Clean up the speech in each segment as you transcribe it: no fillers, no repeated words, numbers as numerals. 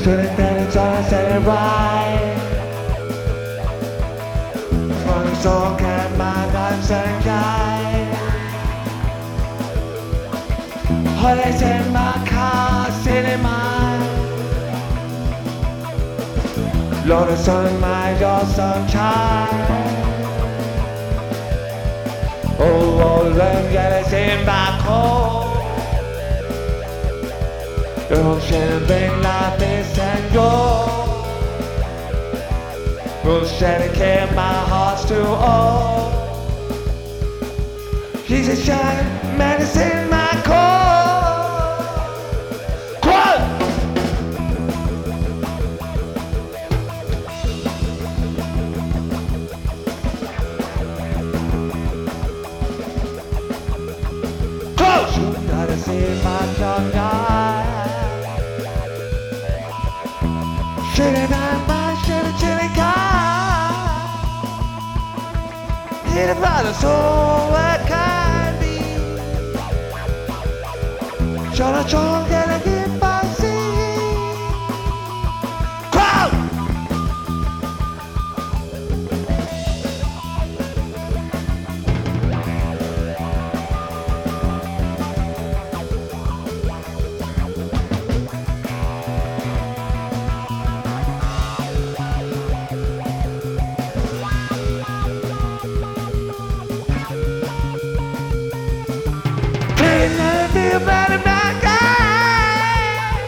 Shouldn't that it's all I said it right. Running so can my guns and guy. Holidays in my car, sitting mine. Lotus on my your sunshine. Oh, the yellows in my coat. The ocean been like this and go. Will shed care, my heart's too old. He's a shining medicine in my core. Quote! Quote! Should I see my young eye? Shouldn't I mind, shouldn't car? Hit about the soul, I can't be. Should I try and get a gift by sea? Crowd! About a black guy.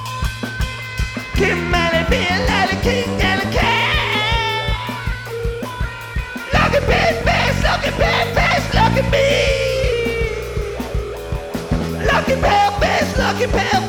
Kim Mally be a little king and a cat. Look at big face, look at big face, look at me. Look at pale face, look at pale